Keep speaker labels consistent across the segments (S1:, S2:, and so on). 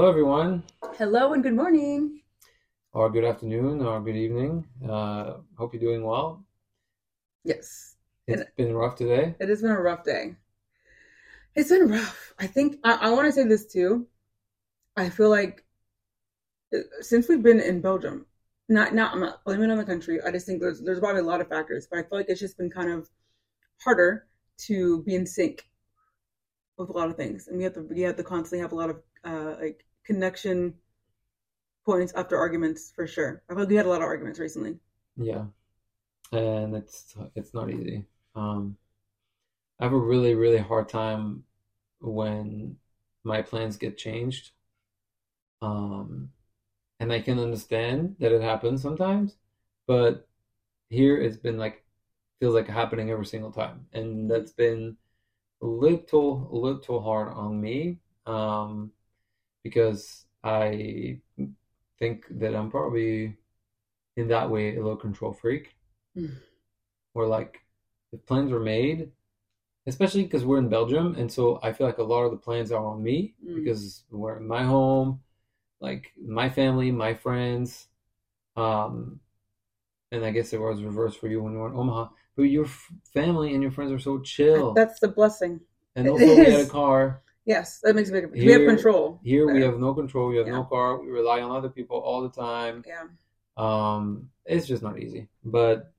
S1: everyone,
S2: Hello and good morning.
S1: or good afternoon, or good evening. Hope you're doing well.
S2: Yes,
S1: It's
S2: and
S1: been rough today.
S2: it has been a rough day. It's been rough. I think I want to say this too. I feel like since we've been in Belgium, I'm not blaming it on the country. I just think there's probably a lot of factors, but I feel like it's just been kind of harder to be in sync with a lot of things, and we have to constantly have a lot of like connection points after arguments for sure. I feel like we had a lot of arguments recently.
S1: Yeah, and it's not easy. I have a really, really hard time when my plans get changed. Um, and I can understand that it happens sometimes, but here it's been like feels like happening every single time, and
S2: Mm-hmm.
S1: that's been a little hard on me. Because I think that I'm probably in that way a little control freak, where like the plans were made, especially because we're in Belgium, and so I feel like a lot of the plans are on me
S2: Mm-hmm.
S1: because we're in my home, like my family, my friends, um, and I guess it was reversed for you when you were in Omaha. But your family and your friends are so chill,
S2: That's the blessing.
S1: and
S2: It
S1: also we had a
S2: is.
S1: car.
S2: Yes, that makes a big difference. We have
S1: Here,
S2: control
S1: here we
S2: there.
S1: have no control. We have
S2: Yeah,
S1: no car. We rely on other people all the time.
S2: yeah.
S1: It's just not easy. But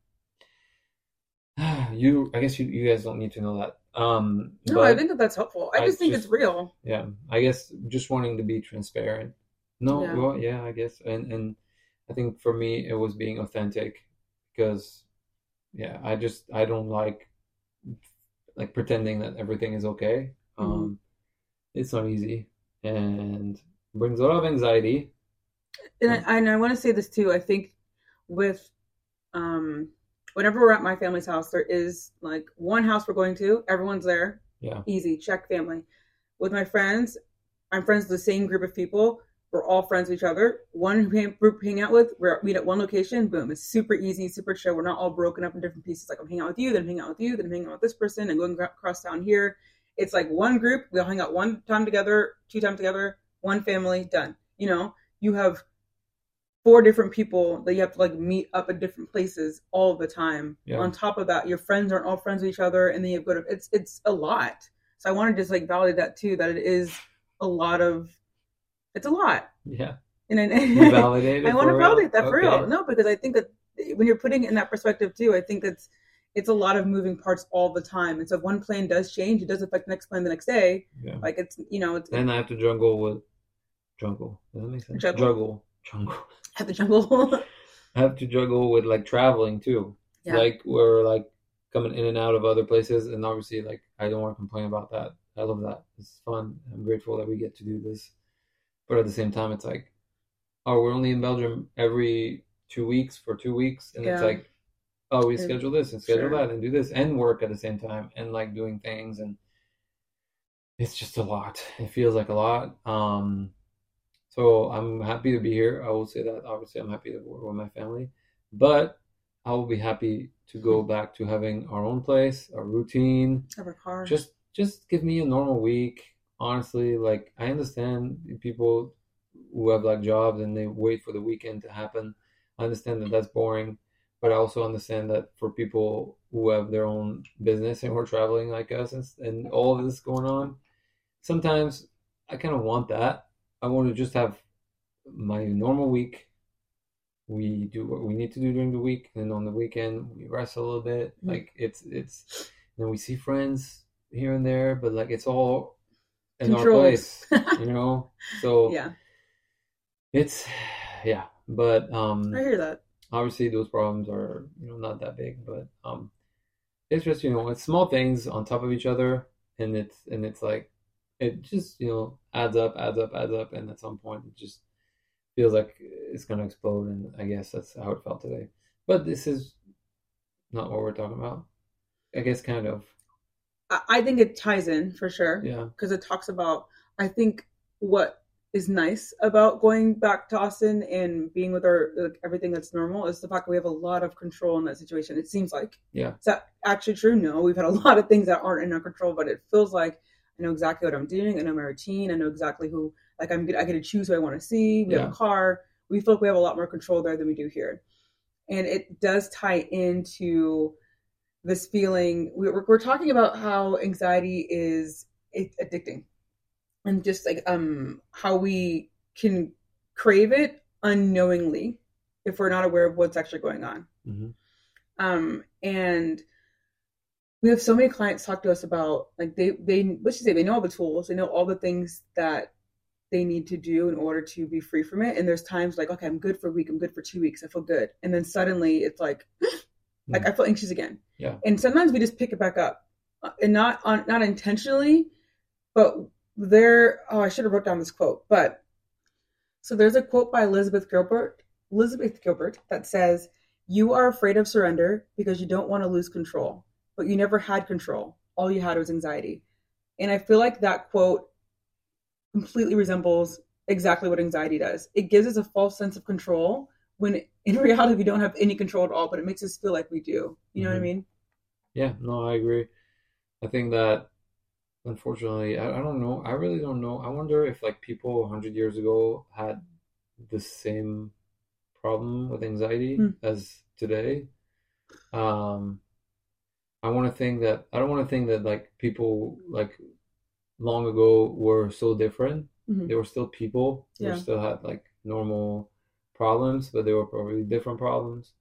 S1: I guess you guys don't need to know that.
S2: No, I
S1: But
S2: think that's helpful. I
S1: I
S2: just think it's
S1: just,
S2: real.
S1: yeah, I guess just wanting to be transparent. No,
S2: Yeah.
S1: well, yeah, I guess, and I think for me it was being authentic because, yeah, I don't like pretending that everything is okay.
S2: Hmm.
S1: It's not easy and brings a lot of anxiety.
S2: And I want to say this too. I think with um, whenever we're at my family's house, there is like one house we're going to. Everyone's there.
S1: Yeah,
S2: Easy, check family. With my friends, I'm friends with the same group of people. We're all friends with each other. One group hang out with, we meet at one location. Boom, it's super easy, super chill. We're not all broken up in different pieces. Like I'm hanging out with you, then I'm hanging out with you, then I'm hanging out with this person, and going across town here. It's like one group. We all hang out one time together, two times together, one family, done. You have four different people that you have to like meet up at different places all the time.
S1: yeah,
S2: On top of that, your friends aren't all friends with each other, and then you've got to, it's a lot. So I want to just like validate that too, that it is a lot of it's a lot.
S1: yeah.
S2: And
S1: You
S2: I,
S1: validate
S2: I
S1: it
S2: want
S1: for
S2: to
S1: real?
S2: validate that for real.
S1: Okay.
S2: No, because I think that when you're putting it in that perspective too, I think it's a lot of moving parts all the time. And so if one plan does change, it does affect the next plan the next day.
S1: Yeah.
S2: Like it's
S1: Then I have to jungle. Does that make
S2: a
S1: sense?
S2: juggle
S1: Jungle.
S2: at the jungle.
S1: I have to juggle with like traveling too.
S2: Yeah.
S1: Like we're like coming in and out of other places, and obviously, like I don't want to complain about that. I love that. It's fun. I'm grateful that we get to do this. But at the same time, it's like, oh, we're only in Belgium every 2 weeks for 2 weeks, and it's
S2: Yeah.
S1: like, oh, we
S2: And
S1: schedule this and schedule
S2: sure.
S1: that and do this and work at the same time and like doing things, and it's just a lot. It feels like a lot. So I'm happy to be here. I will say that. Obviously, I'm happy to work with my family, but I will be happy to go back to having our own place, our routine.
S2: Have a car.
S1: Just give me a normal week. Honestly, like I understand people who have like jobs and they wait for the weekend to happen. I understand that that's boring, but I also understand that for people who have their own business and who are traveling like us and all of this going on, sometimes I kind of want that. I want to just have my normal week. We do what we need to do during the week, and on the weekend we rest a little bit.
S2: Mhm.
S1: Like we see friends here and there, but like it's all in our
S2: Controlled.
S1: place. So
S2: Yeah,
S1: it's yeah, but
S2: I hear that.
S1: obviously those problems are not that big, but it's just it's small things on top of each other, and it's like it just adds up, adds up, adds up, and at some point it just feels like it's gonna explode, and I guess that's how it felt today. But this is not what we're talking about. I guess kind of.
S2: I think it ties in for sure
S1: Yeah,
S2: because it talks about. I think what is nice about going back to Austin and being with our like, everything that's normal is the fact that we have a lot of control in that situation. It seems like
S1: yeah,
S2: is that actually true? No, we've had a lot of things that aren't in our control, but it feels like I know exactly what I'm doing. I know my routine. I know exactly who Like I get to choose who I want to see. We have
S1: Yeah.
S2: a car. We feel like we have a lot more control there than we do here. And it does tie into this feeling. We're talking about how anxiety is addicting, and just like how we can crave it unknowingly if we're not aware of what's actually going on. And we have so many clients talk to us about, like, they let's just say they know all the tools, they know all the things that they need to do in order to be free from it. And there's times like, okay, I'm good for a week, I'm good for 2 weeks, I feel good, and then suddenly it's like like I feel anxious again.
S1: Yeah.
S2: And sometimes we just pick it back up, and not intentionally, but I should have wrote down this quote, but so there's a quote by Elizabeth Gilbert that says, "You are afraid of surrender because you don't want to lose control, but you never had control. All you had was anxiety." And I feel like that quote completely resembles exactly what anxiety does. It gives us a false sense of control when in reality we don't have any control at all, but it makes us feel like we do. You know what I mean?
S1: Yeah, no, I agree. I think that unfortunately, I don't know. I really don't know. I wonder if like people 100 years ago had the same problem with anxiety as today. I want to think that I don't want to think that like people like long ago were so different. They were still people. They still had like normal problems, but they were probably different problems.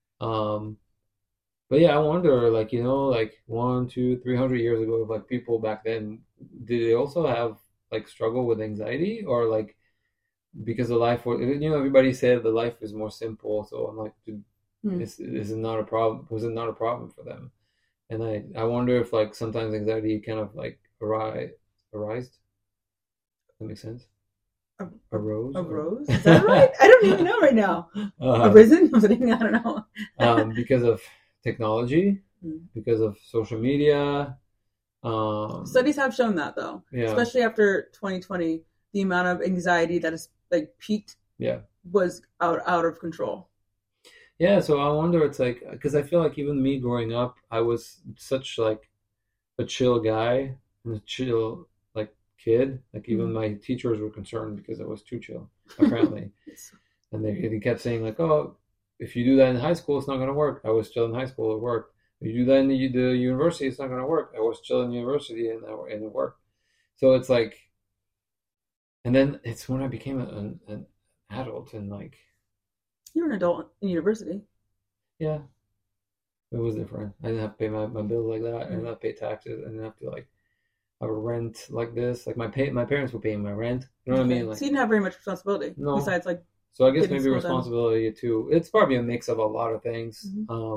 S1: But yeah, I wonder, like, like 100, 200, 300 years ago, if like people back then, did they also have like struggle with anxiety, or like because the life was, everybody said the life is more simple. So I'm like, this is not a problem. Was it not a problem for them? And I wonder if like sometimes anxiety kind of like arised. That makes sense. Arose?
S2: Arose? Is that right? I don't even know right now. Arisen? I don't know.
S1: Because of technology, because of social media.
S2: Studies have shown that, though, especially after 2020, the amount of anxiety that is like peaked was out of control.
S1: Yeah, so I wonder, it's like, because I feel like even me growing up, I was such like a chill guy and a chill like kid. Like even my teachers were concerned because I was too chill, apparently. And they kept saying like, oh, if you do that in high school, it's not going to work. I was chill in high school, it worked. If you do that in the university, it's not going to work. I was chill in university and it worked. So it's like, and then it's when I became an adult and like.
S2: You were an adult in university.
S1: Yeah. It was different. I didn't have to pay my bills like that. I didn't have to pay taxes. I didn't have to like have a rent like this. Like my parents were paying my rent. You know what I mean? Like,
S2: so you didn't have very much responsibility.
S1: No.
S2: Besides like.
S1: So I guess maybe responsibility too. It's probably a mix of a lot of things.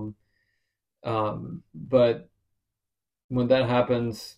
S1: But when that happens,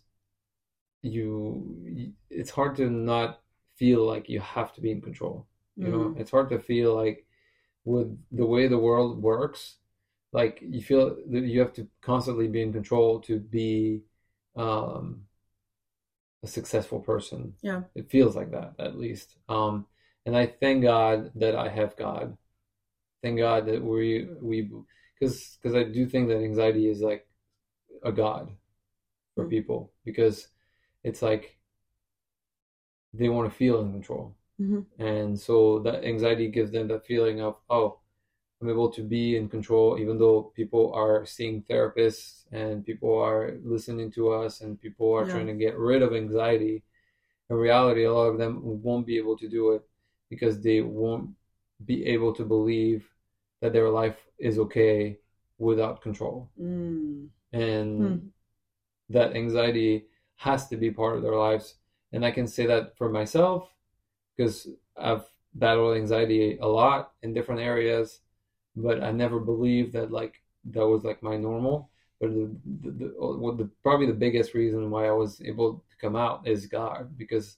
S1: it's hard to not feel like you have to be in control. You know, it's hard to feel like with the way the world works, like you feel that you have to constantly be in control to be a successful person.
S2: Yeah.
S1: It feels like that, at least. And I thank God that I have God. Thank God that we because I do think that anxiety is like a God for people, because it's like they want to feel in control. And so that anxiety gives them that feeling of, oh, I'm able to be in control, even though people are seeing therapists and people are listening to us and people are trying to get rid of anxiety. In reality, a lot of them won't be able to do it because they won't be able to believe that their life is okay without control. And that anxiety has to be part of their lives. And I can say that for myself, because I've battled anxiety a lot in different areas, but I never believed that like that was like my normal. But probably the biggest reason why I was able to come out is God, because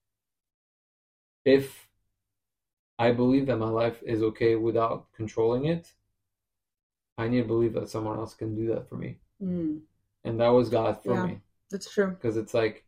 S1: if I believe that my life is okay without controlling it, I need to believe that someone else can do that for me. And that was God for me.
S2: That's true.
S1: Because it's like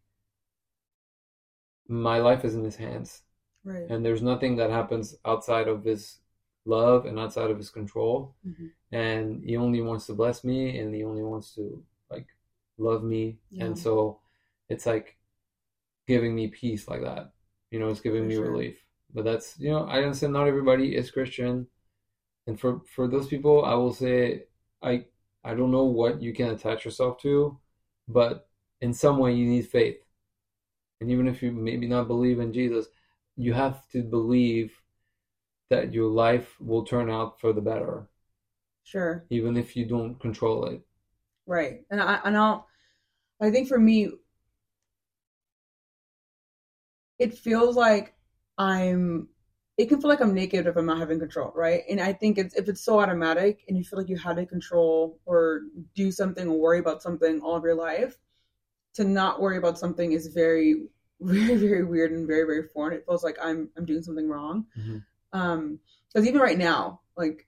S1: my life is in His hands.
S2: Right.
S1: And there's nothing that happens outside of His love and outside of His control. And He only wants to bless me, and He only wants to like love me. And so it's like giving me peace like that. It's giving
S2: For
S1: me
S2: sure.
S1: relief. But that's, I understand not everybody is Christian. And for those people, I will say, I I don't know what you can attach yourself to, but in some way you need faith. And even if you maybe not believe in Jesus, you have to believe that your life will turn out for the better,
S2: Sure.
S1: even if you don't control it.
S2: Right. I think for me, it feels like I'm it can feel like I'm naked if I'm not having control, right? And I think it's if it's so automatic and you feel like you had to control or do something or worry about something all of your life, to not worry about something is very, very, very weird and very, very foreign. It feels like I'm doing something wrong.
S1: Hmm.
S2: Because even right now, like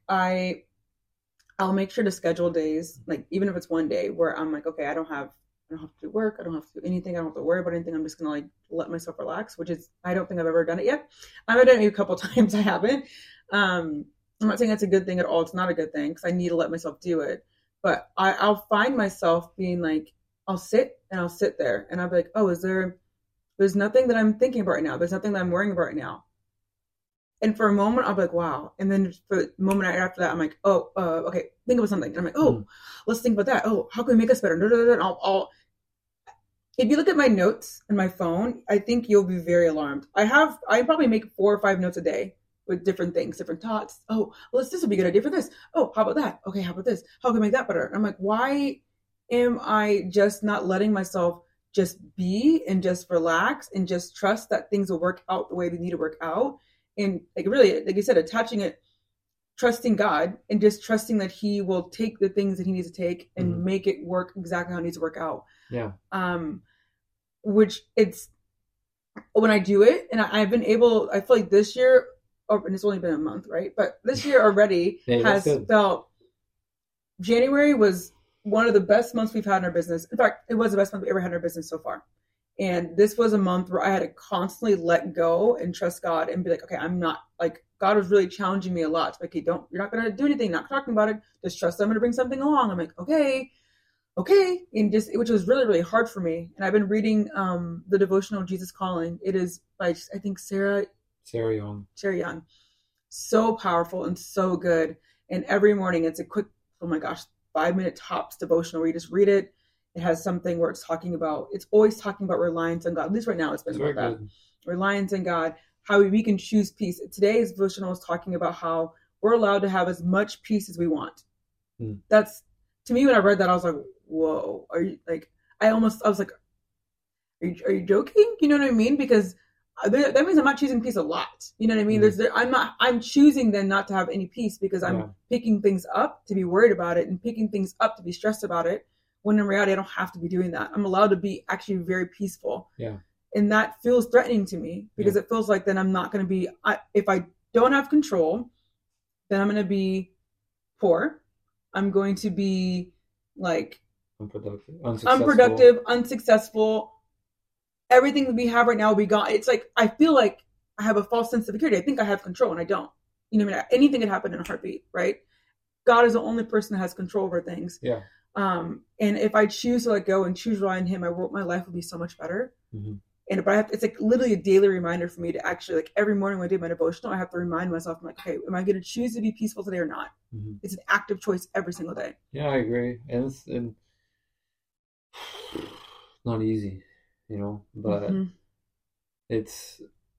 S2: I'll make sure to schedule days, like even if it's one day where I'm like, okay, I don't have to do work, I don't have to do anything, I don't have to worry about anything. I'm just gonna like let myself relax, which is I don't think I've ever done it yet. I've done it a couple times, I haven't. I'm not saying that's a good thing at all. It's not a good thing because I need to let myself do it. But I'll find myself being like, I'll sit there and I'll be like, oh, there's nothing that I'm thinking about right now. There's nothing that I'm worrying about right now. And for a moment, I'll be like, wow. And then for the moment after that, I'm like, oh, okay, think about something. And I'm like, oh,
S1: Mm.
S2: let's think about that. Oh, how can we make us better? And if you look at my notes in my phone, I think you'll be very alarmed. I probably make 4 or 5 notes a day with different things, different thoughts. Oh, well, this would be a good idea for this. Oh, how about that? Okay, how about this? How can we make that better? And I'm like, why am I just not letting myself just be and just relax and just trust that things will work out the way they need to work out? And like really, like you said, attaching it, trusting God and just trusting that He will take the things that He needs to take and
S1: Hmm.
S2: make it work exactly how it needs to work out.
S1: Yeah.
S2: Um, which it's when I do it, and I've been able. I feel like this year, and it's only been a month, right? But this year already
S1: Hey, that's
S2: has
S1: good.
S2: felt. January was one of the best months we've had in our business. In fact, it was the best month we ever had in our business so far. And this was a month where I had to constantly let go and trust God and be like, okay, I'm not like God was really challenging me a lot. Like, okay, you're not gonna do anything, not talking about it. Just trust I'm gonna bring something along. I'm like, okay, and just which was really, really hard for me. And I've been reading the devotional Jesus Calling. It is by I think
S1: Sarah Young.
S2: Sarah Young. So powerful and so good. And every morning it's a quick, oh my gosh, 5 minute tops devotional where you just read it. It has something where it's always talking about reliance on God. At least right now it's been
S1: It's very
S2: about that.
S1: good.
S2: Reliance on God, how we can choose peace. Today's devotional is talking about how we're allowed to have as much peace as we want.
S1: Mm.
S2: That's to me when I read that, I was like, whoa, are you like I was like, are you joking? You know what I mean? Because that means I'm not choosing peace a lot. You know what I mean?
S1: Mm.
S2: I'm choosing then not to have any peace because
S1: Yeah.
S2: I'm picking things up to be worried about it and picking things up to be stressed about it. When in reality, I don't have to be doing that. I'm allowed to be actually very peaceful.
S1: Yeah.
S2: And that feels threatening to me because it feels like then I'm not going to be, if I don't have control, then I'm going to be poor. I'm going to be like unsuccessful. Everything that we have right now will be gone. It's like I feel like I have a false sense of security. I think I have control, and I don't. You know, I mean, anything could happen in a heartbeat, right? God is the only person that has control over things.
S1: Yeah.
S2: And if I choose to let go and choose to rely on Him, my life will be so much better.
S1: Mm-hmm.
S2: And but it's like literally a daily reminder for me to actually like every morning when I do my devotional, I have to remind myself, I'm like, okay, am I going to choose to be peaceful today or not?
S1: Mm-hmm.
S2: It's an active choice every single day.
S1: Yeah, I agree, and it's not easy, but
S2: Mm-hmm.
S1: it's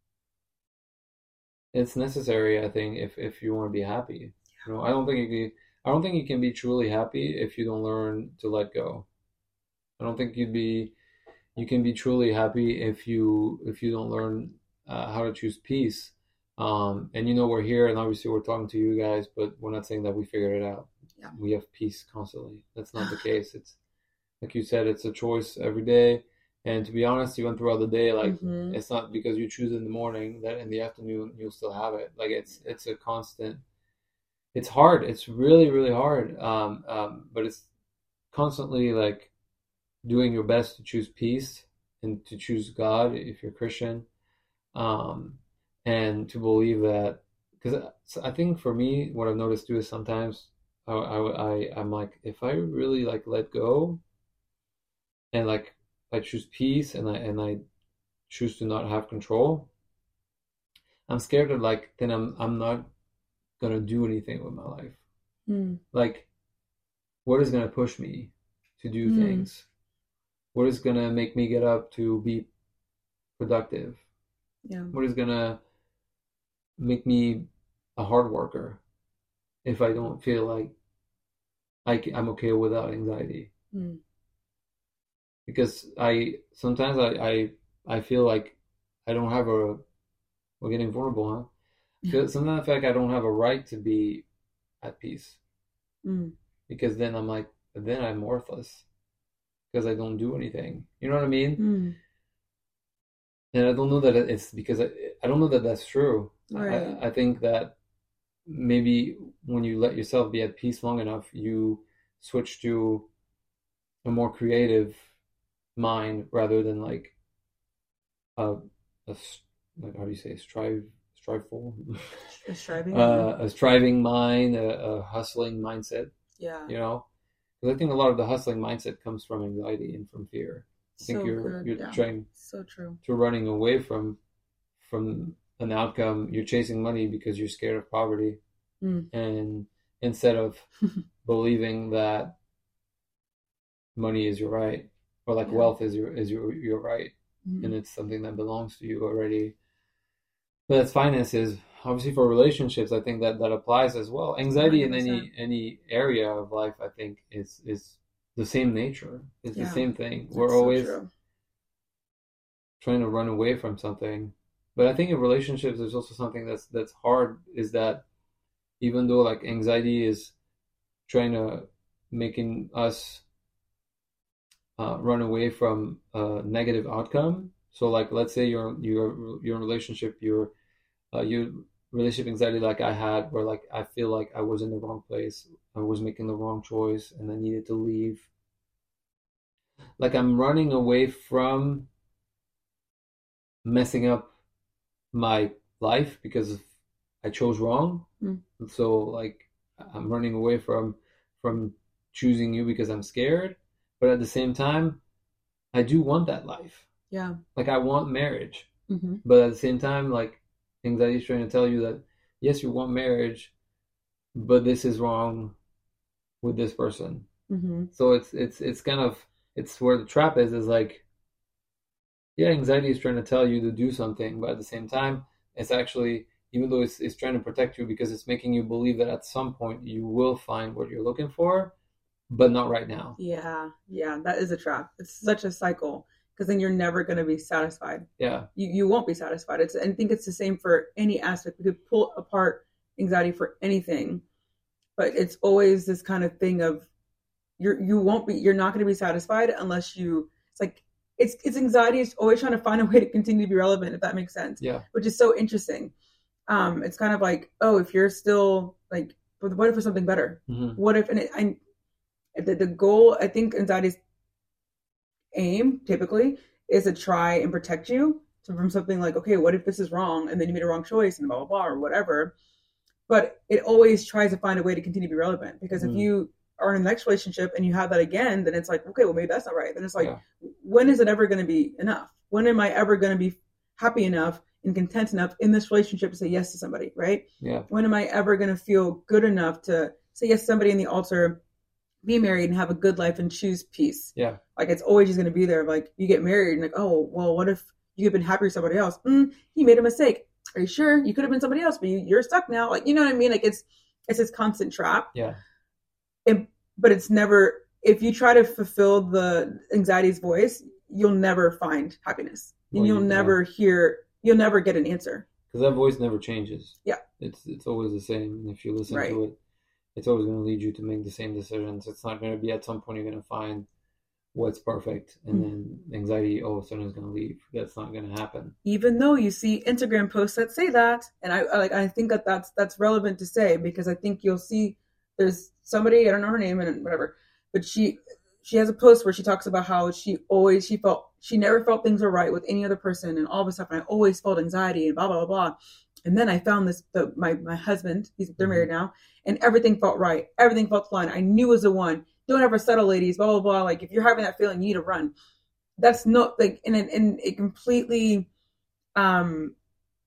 S1: necessary. I think if you want to be happy, I don't think you can be truly happy if you don't learn to let go. I don't think you can be truly happy if you don't learn how to choose peace. And we're here, and obviously we're talking to you guys, but we're not saying that we figured it out.
S2: Yeah.
S1: We have peace constantly. That's not the case. It's like you said, it's a choice every day. And to be honest, even throughout the day, like
S2: Mm-hmm.
S1: it's not because you choose in the morning that in the afternoon you'll still have it. Like it's a constant. It's hard. It's really really hard. But it's constantly like doing your best to choose peace and to choose God if you're Christian, um, and to believe that. Because I think for me, what I've noticed too is sometimes I'm like, if I really like let go and like I choose peace and I choose to not have control, I'm scared of like then I'm not gonna do anything with my life.
S2: Mm.
S1: Like, what is gonna push me to do
S2: Mm.
S1: things? What is gonna make me get up to be productive?
S2: Yeah.
S1: What is gonna make me a hard worker if I don't feel like I'm okay without anxiety?
S2: Mm.
S1: Because I sometimes I feel like I don't have a we're getting vulnerable, huh?
S2: Yeah.
S1: Sometimes I feel like I don't have a right to be at peace
S2: Mm.
S1: because then I'm like then I'm worthless because I don't do anything. You know what I mean?
S2: Mm.
S1: And I don't know that it's because I don't know that that's true.
S2: Right.
S1: I think that maybe when you let yourself be at peace long enough, you switch to a more creative mind rather than like a, like how do you say striveful
S2: Striving. Yeah.
S1: a striving mind, a hustling mindset.
S2: Yeah.
S1: You know, because I think a lot of the hustling mindset comes from anxiety and from fear. I think
S2: So good.
S1: you're
S2: Yeah.
S1: trying
S2: So true.
S1: to running away from an outcome. You're chasing money because you're scared of poverty,
S2: Mm.
S1: and instead of believing that money is your right or like
S2: Yeah.
S1: wealth is your right, and
S2: Mm.
S1: it's something that belongs to you already. But that's finances. Obviously, for relationships, I think that applies as well. Anxiety in
S2: 100%.
S1: any area of life, I think, is the same nature. It's the
S2: Yeah.
S1: same thing.
S2: That's
S1: We're
S2: so
S1: always
S2: true.
S1: trying to run away from something. But I think in relationships, there's also something that's hard. Is that even though like anxiety is trying to making us run away from a negative outcome. So like let's say you're in a relationship, your relationship anxiety like I had, where like I feel like I was in the wrong place, I was making the wrong choice, and I needed to leave. Like I'm running away from messing up my life because I chose wrong.
S2: Mm.
S1: So like I'm running away from choosing you because I'm scared, but at the same time, I do want that life.
S2: Yeah.
S1: Like I want marriage,
S2: Mm-hmm.
S1: but at the same time, like anxiety is trying to tell you that yes, you want marriage, but this is wrong with this person.
S2: Mm-hmm.
S1: So it's kind of it's where the trap is like yeah, anxiety is trying to tell you to do something, but at the same time, it's actually even though it's trying to protect you because it's making you believe that at some point you will find what you're looking for, but not right now.
S2: Yeah. Yeah. That is a trap. It's such a cycle because then you're never going to be satisfied.
S1: Yeah.
S2: You won't be satisfied. I think it's the same for any aspect. We could pull apart anxiety for anything, but it's always this kind of thing of you're not going to be satisfied unless it's like it's anxiety is always trying to find a way to continue to be relevant, if that makes sense.
S1: Yeah.
S2: Which is so interesting. It's kind of like, oh, if you're still like, what if for something better?
S1: Mm-hmm.
S2: What if the goal, I think anxiety's aim typically is to try and protect you from something like, okay, what if this is wrong and then you made a wrong choice and blah blah blah or whatever. But it always tries to find a way to continue to be relevant because if you are in the next relationship and you have that again, then it's like, okay, well maybe that's not right. Then it's like, when is it ever going to be enough? When am I ever going to be happy enough and content enough in this relationship to say yes to somebody, right?
S1: Yeah.
S2: When am I ever going to feel good enough to say yes to somebody in the altar, be married and have a good life and choose peace?
S1: Yeah.
S2: Like it's always just going to be there. Like you get married and like, oh, well, what if you had been happy with somebody else? He made a mistake. Are you sure? You could have been somebody else, but you're stuck now. Like, you know what I mean? Like it's this constant trap.
S1: Yeah.
S2: But it's never, if you try to fulfill the anxiety's voice, you'll never find happiness. And you'll never get an answer.
S1: Because that voice never changes.
S2: Yeah.
S1: It's always the same. And if you listen
S2: Right.
S1: to it, it's always going to lead you to make the same decisions. It's not going to be at some point you're going to find what's perfect and then anxiety all of a sudden is going to leave. That's not going to happen.
S2: Even though you see Instagram posts that say that, and I think that's relevant to say because I think you'll see there's somebody, I don't know her name and whatever, but she has a post where she talks about how she never felt things were right with any other person and all this stuff, and I always felt anxiety and blah blah blah blah. And then I found my husband, they're married now, and everything felt right, everything felt fine. I knew it was the one. Don't ever settle, ladies, blah blah blah. Like if you're having that feeling, you need to run. That's not like, and it completely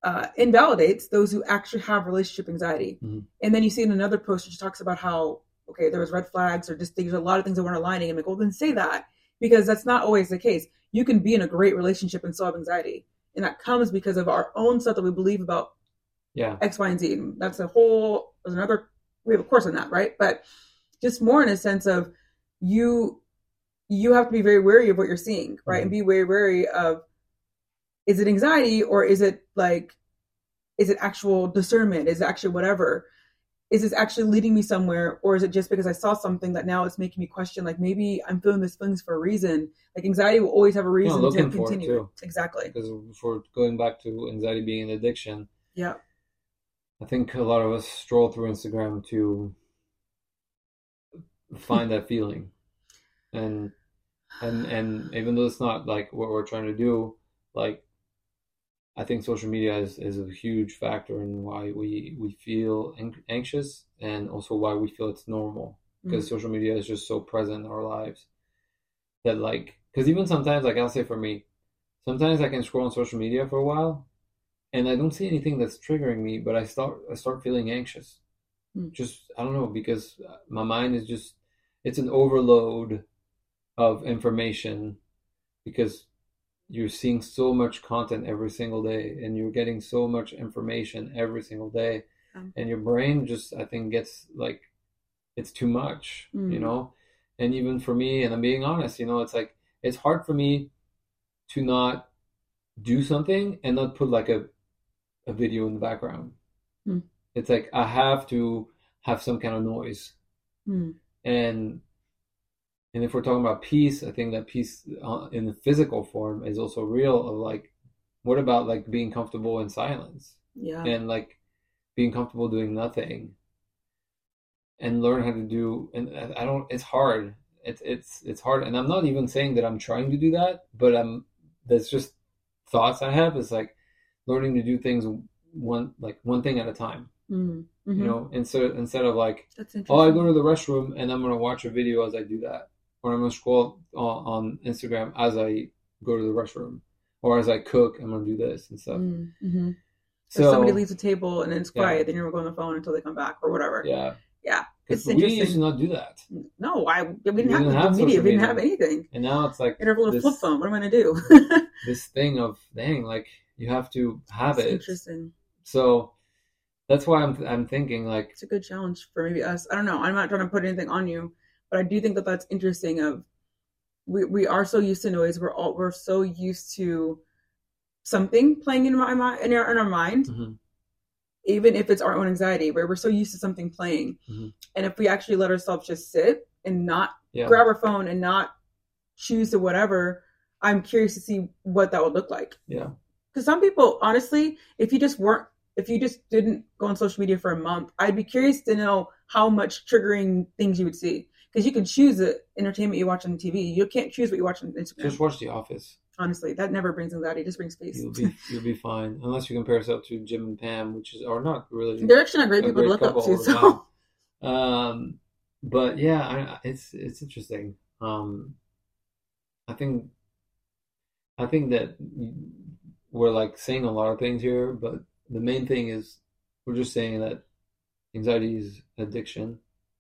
S2: invalidates those who actually have relationship anxiety.
S1: Mm-hmm.
S2: And then you see in another post, she talks about how, okay, there was red flags or just things, a lot of things that weren't aligning. I'm like, well, then say that, because that's not always the case. You can be in a great relationship and still have anxiety. And that comes because of our own stuff that we believe about X, Y, and Z. And that's there's another, we have a course on that, right? But just more in a sense of you have to be very wary of what you're seeing, right? Mm-hmm. And be very wary of, is it anxiety, or is it actual discernment? Is it actually whatever? Is this actually leading me somewhere? Or is it just because I saw something that now it's making me question, like maybe I'm feeling these feelings for a reason? Like anxiety will always have a reason to continue. For it too. Exactly.
S1: Because for going back to anxiety being an addiction.
S2: Yeah.
S1: I think a lot of us stroll through Instagram to find that feeling. And even though it's not like what we're trying to do, like, I think social media is a huge factor in why we feel anxious, and also why we feel it's normal, because social media is just so present in our lives that, like, because even sometimes, like, I'll say for me, sometimes I can scroll on social media for a while and I don't see anything that's triggering me, but I start feeling anxious. Just, I don't know, because my mind is just, it's an overload of information, because you're seeing so much content every single day, and you're getting so much information every single day, and your brain just, I think, gets like, it's too much, you know? And even for me, and I'm being honest, you know, it's like, it's hard for me to not do something and not put like a video in the background. It's like, I have to have some kind of noise. And if we're talking about peace, I think that peace in the physical form is also real. Of like, what about like being comfortable in silence?
S2: Yeah.
S1: And like being comfortable doing nothing, and learn how to do. And it's hard. It's hard. And I'm not even saying that I'm trying to do that, but that's just thoughts I have. Is like learning to do things one thing at a time. You know, instead of like, oh, I go to the restroom and I'm going to watch a video as I do that. Or I'm going to scroll on Instagram as I go to the restroom. Or as I cook, I'm going to do this and stuff.
S2: So if somebody leaves the table and it's quiet, then you're going to go on the phone until they come back or whatever.
S1: Yeah.
S2: Yeah.
S1: It's we used to not do that.
S2: No, we didn't have media. We didn't have anything.
S1: And now it's like,
S2: I have a little flip phone. What am I going to do?
S1: This thing of, dang, like, you have to have it.
S2: Interesting.
S1: So that's why I'm thinking, like,
S2: it's a good challenge for maybe us. I don't know. I'm not trying to put anything on you, but I do think that that's interesting. Of we are so used to noise. We're so used to something playing in our mind, even if it's our own anxiety. Where we're so used to something playing, and if we actually let ourselves just sit and not grab our phone and not choose to whatever, I'm curious to see what that would look like.
S1: Yeah.
S2: Because some people, honestly, if you just didn't go on social media for a month, I'd be curious to know how much triggering things you would see. Because you can choose the entertainment you watch on TV. You can't choose what you watch on Instagram.
S1: Just watch The Office.
S2: Honestly, that never brings anxiety. It just brings peace.
S1: You'll be fine. Unless you compare yourself to Jim and Pam, which are not really...
S2: They're actually not great people to look up to. So.
S1: But yeah, it's interesting. I think that we're like saying a lot of things here, but the main thing is we're just saying that anxiety is addiction,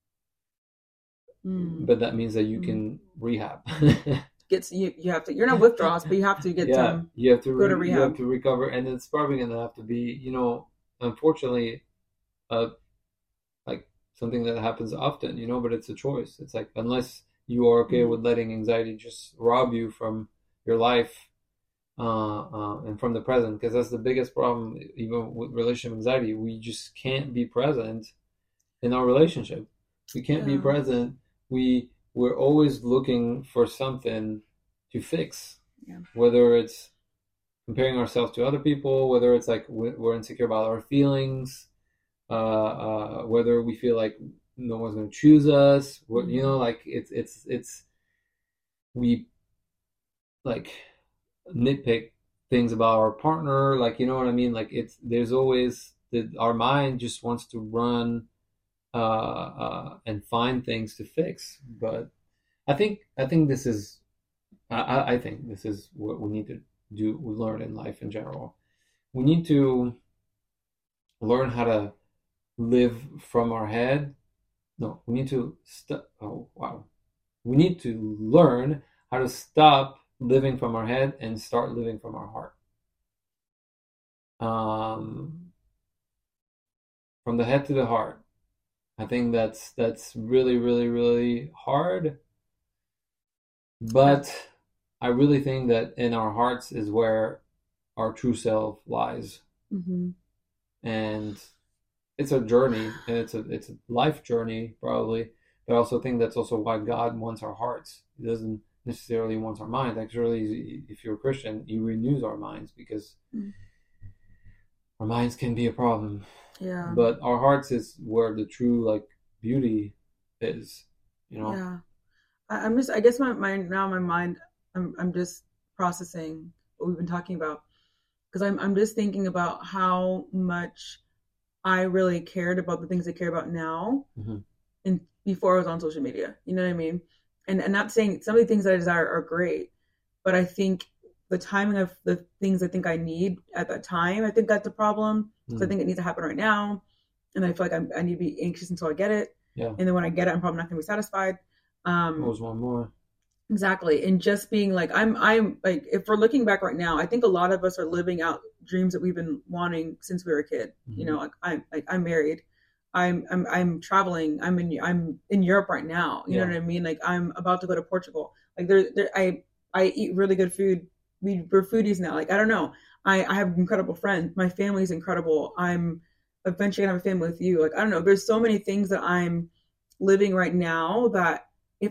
S1: but that means that you can rehab.
S2: You have to. You're not withdrawals, but you have to get them.
S1: You have to
S2: go to rehab.
S1: You have to recover, and it's probably going to have to be, unfortunately, like something that happens often, but it's a choice. It's like, unless you are okay with letting anxiety just rob you from your life. And from the present, because that's the biggest problem, even with relationship anxiety. We just can't be present in our relationship. We can't be present. We're always looking for something to fix, whether it's comparing ourselves to other people, whether it's like we're insecure about our feelings, whether we feel like no one's going to choose us, like it's we like nitpick things about our partner, like, you know what I mean? Like, there's always our mind just wants to run and find things to fix. But I think this is I think this is what we need to do. We learn in life in general. we need to learn how to live from our head. No, we need to stop. Oh, wow. We need to learn how to stop living from our head and start living from our heart. From the head to the heart. I think that's really, really, really hard. But I really think that in our hearts is where our true self lies.
S2: Mm-hmm.
S1: And it's a journey, and it's a life journey probably. But I also think that's also why God wants our hearts. He doesn't necessarily want our minds. Actually, if you're a Christian, He renews our minds because our minds can be a problem.
S2: Yeah.
S1: But our hearts is where the true like beauty is, you know.
S2: Yeah. I'm just, I guess my mind, I'm just processing what we've been talking about, because I'm just thinking about how much I really cared about the things I care about now, and before I was on social media. You know what I mean? And not saying some of the things that I desire are great, but I think the timing of the things I think I need at that time, I think that's a problem. So I think it needs to happen right now, and I feel like I need to be anxious until I get it.
S1: Yeah.
S2: And then when I get it, I'm probably not going to be satisfied.
S1: Always want more.
S2: Exactly. And just being like, I'm like, if we're looking back right now, I think a lot of us are living out dreams that we've been wanting since we were a kid. You know, like I'm married, I'm traveling, I'm in Europe right now. You know what I mean? Like I'm about to go to Portugal. Like I eat really good food. We're foodies now. Like, I don't know. I have incredible friends. My family's incredible. I'm eventually gonna have a family with you. Like, I don't know. There's so many things that I'm living right now that if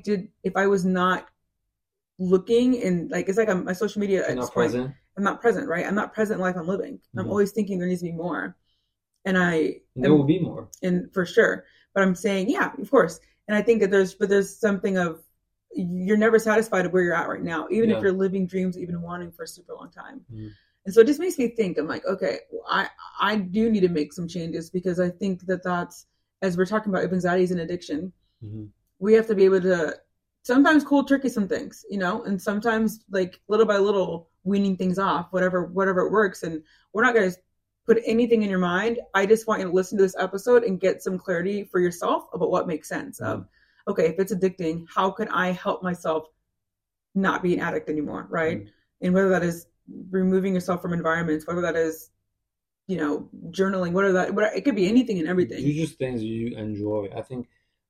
S2: I was not looking, and like, it's like my social media at this point, I'm not present, right? I'm not present in life I'm living. I'm always thinking there needs to be more. And there
S1: will be more.
S2: And for sure. But I'm saying, yeah, of course. And I think that there's something of, you're never satisfied with where you're at right now, even if you're living dreams that you've been wanting for a super long time. And so it just makes me think, I'm like, okay, well, I do need to make some changes, because I think that's, as we're talking about, if anxiety is an addiction, we have to be able to sometimes cold turkey some things, you know, and sometimes like little by little weaning things off, whatever it works. And we're not going to put anything in your mind. I just want you to listen to this episode and get some clarity for yourself about what makes sense of, okay, if it's addicting, how can I help myself not be an addict anymore, right? And whether that is removing yourself from environments, whether that is, you know, journaling, whatever it could be, anything and everything.
S1: Do just things you enjoy. I think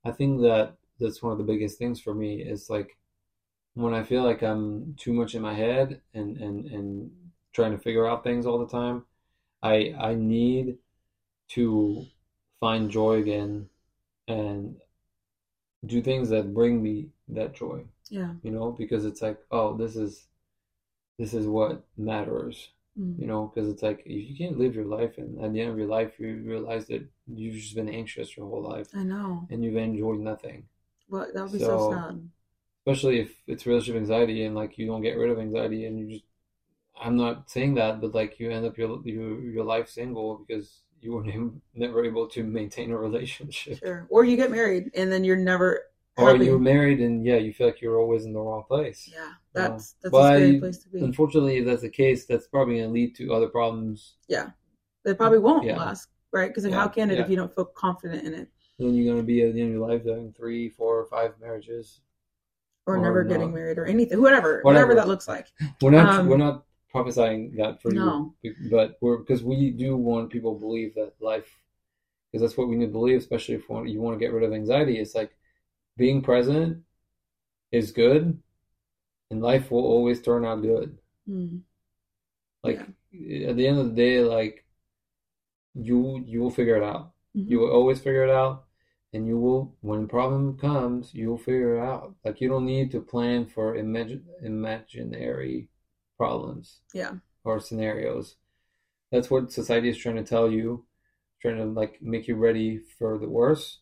S1: that's one of the biggest things for me is like when I feel like I'm too much in my head and trying to figure out things all the time, I need to find joy again and do things that bring me that joy.
S2: Yeah.
S1: You know, because it's like, oh, this is what matters. You know, because it's like if you can't live your life, and at the end of your life you realize that you've just been anxious your whole life.
S2: I know.
S1: And you've enjoyed nothing.
S2: Well, that would be so sad.
S1: Especially if it's relationship anxiety and like you don't get rid of anxiety, and you just, I'm not saying that, but like you end up your life single because you were never able to maintain a relationship.
S2: Sure. Or you get married and then you're never
S1: Or you're married and you feel like you're always in the wrong place.
S2: Yeah, that's a scary place to be.
S1: Unfortunately, if that's the case, that's probably going to lead to other problems.
S2: Yeah, it probably won't last, right? Because how can it if you don't feel confident in it?
S1: Then you're going to be at the end of your life having 3, 4, or 5 marriages,
S2: or never getting married, or anything, whatever that looks like.
S1: We're not prophesying that for you, but because we do want people to believe that life, because that's what we need to believe, especially if you want to get rid of anxiety. It's like, being present is good, and life will always turn out good. Like at the end of the day, like you will figure it out. You will always figure it out, and you will, when a problem comes, you will figure it out. Like you don't need to plan for imaginary problems, or scenarios. That's what society is trying to tell you, trying to like make you ready for the worst.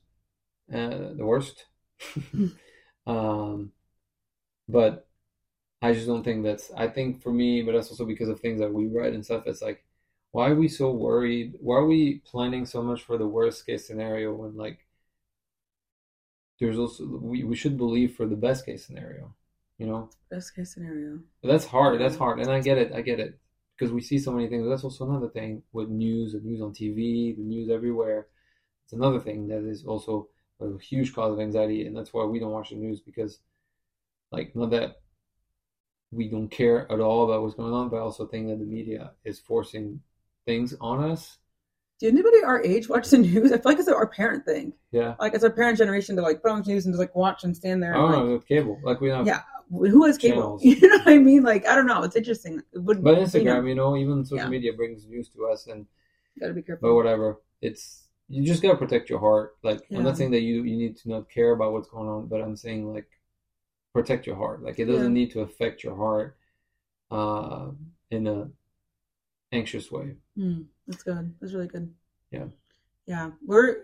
S1: But I just don't think I think for me, but that's also because of things that we read and stuff. It's like, why are we so worried? Why are we planning so much for the worst case scenario when like there's also, we should believe for the best case scenario, you know?
S2: Best case scenario.
S1: But that's hard. And I get it. because we see so many things. That's also another thing with news, the news on TV, the news everywhere. It's another thing that is also a huge cause of anxiety, and that's why we don't watch the news, because like, not that we don't care at all about what's going on, but I also think that the media is forcing things on us.
S2: Do anybody our age watch the news? I feel like it's our parent thing.
S1: Yeah.
S2: Like, it's our parent generation to like put on the news and just like watch and stand there.
S1: I don't
S2: like,
S1: know, with cable. Like, we don't have
S2: yeah. Who has cable?
S1: channels.
S2: You know what I mean? Like, I don't know. It's interesting. It wouldn't,
S1: But Instagram, even social
S2: Yeah.
S1: media brings news to us, and
S2: You gotta be careful.
S1: but whatever. You just gotta protect your heart. Like, I'm
S2: Yeah.
S1: not saying that you need to not care about what's going on, but I'm saying, like, protect your heart. Like, it doesn't
S2: Yeah.
S1: need to affect your heart in a anxious way.
S2: That's good. That's really good.
S1: Yeah.
S2: Yeah.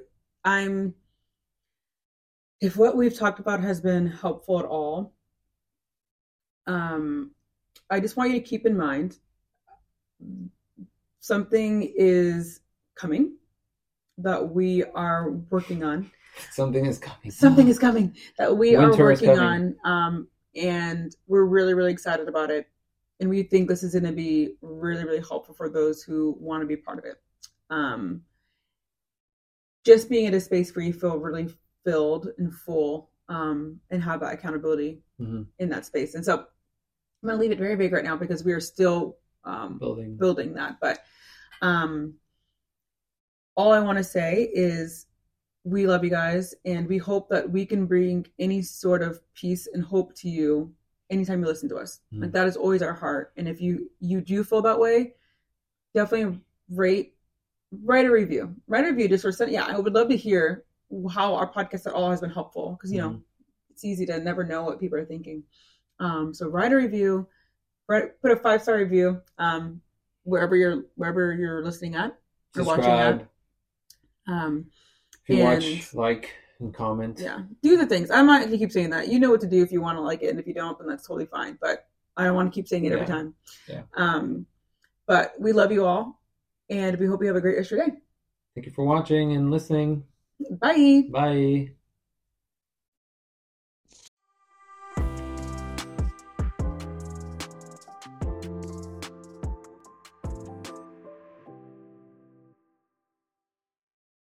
S2: If what we've talked about has been helpful at all, I just want you to keep in mind something is coming that we are working on.
S1: Something is coming.
S2: Something is coming that we
S1: Winter
S2: are
S1: is
S2: working
S1: coming.
S2: on. And we're really, really excited about it. And we think this is going to be really, really helpful for those who want to be part of it. Just being in a space where you feel really filled and full, and have that accountability in that space. And so I'm going to leave it very vague right now because we are still building that. But all I want to say is we love you guys, and we hope that we can bring any sort of peace and hope to you anytime you listen to us. Like, that is always our heart. And if you do feel that way, definitely write a review. Write a review just for sending. Yeah, I would love to hear how our podcast at all has been helpful, because it's easy to never know what people are thinking. So write a review, put a 5-star review, wherever you're listening at or watching at.
S1: If you watch, like, and comment.
S2: Yeah, do the things. I'm not going to keep saying that. You know what to do if you want to like it, and if you don't, then that's totally fine. But I don't want to keep saying it every time.
S1: Yeah.
S2: But we love you all, and we hope you have a great rest of your day.
S1: Thank you for watching and listening.
S2: Bye.
S1: Bye.